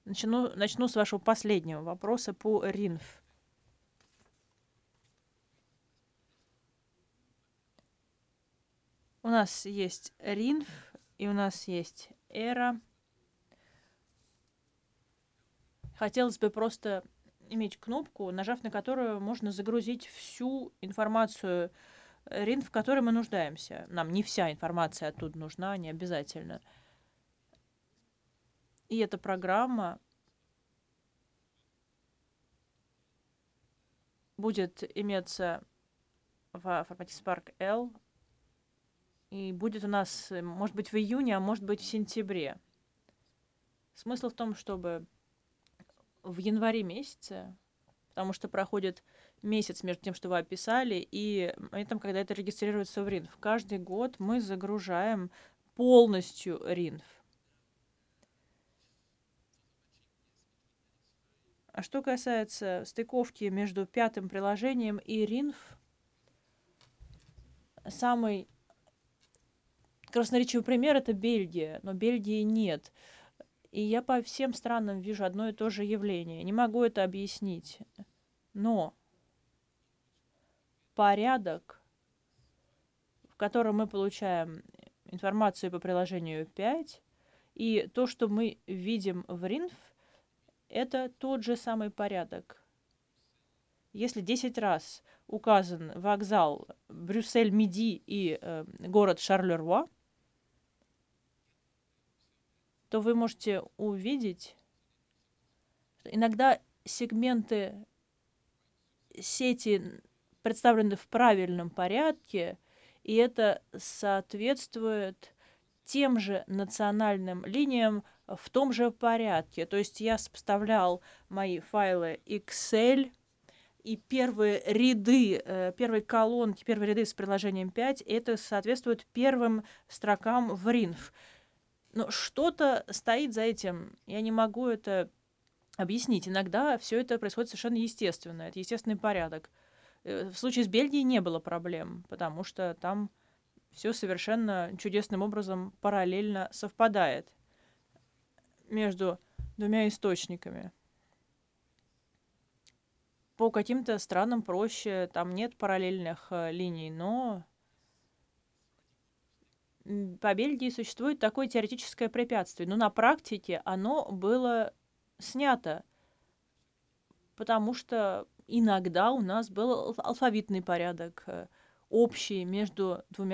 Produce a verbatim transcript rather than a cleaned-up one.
Начну, начну с вашего последнего вопроса по ринф. У нас есть ринф и у нас есть эра. Хотелось бы просто иметь кнопку, нажав на которую можно загрузить всю информацию ринф, в которой мы нуждаемся. Нам не вся информация оттуда нужна, не обязательно. И эта программа будет иметься в формате Spark L. И будет у нас, может быть, в июне, а может быть, в сентябре. Смысл в том, чтобы в январе месяце, потому что проходит месяц между тем, что вы описали, и этом, когда это регистрируется в ринф. Каждый год мы загружаем полностью ринф. А что касается стыковки между пятым приложением и ринф, самый красноречивый пример — это Бельгия, но Бельгии нет. И я по всем странам вижу одно и то же явление. Не могу это объяснить. Но порядок, в котором мы получаем информацию по приложению пять, и то, что мы видим в ринф, это тот же самый порядок. Если десять раз указан вокзал Брюссель-Миди и э, город Шарлеруа, то вы можете увидеть, что иногда сегменты сети представлены в правильном порядке, и это соответствует тем же национальным линиям в том же порядке. То есть я сопоставлял мои файлы Excel, и первые ряды, первые колонки, первые ряды с приложением пять, это соответствует первым строкам в ринф. Но что-то стоит за этим. Я не могу это объяснить. Иногда все это происходит совершенно естественно. Это естественный порядок. В случае с Бельгией не было проблем, потому что там все совершенно чудесным образом параллельно совпадает между двумя источниками. По каким-то странам проще, там нет параллельных э, линий, но по Бельгии существует такое теоретическое препятствие. Но на практике оно было снято, потому что иногда у нас был алфавитный порядок э, общий между двумя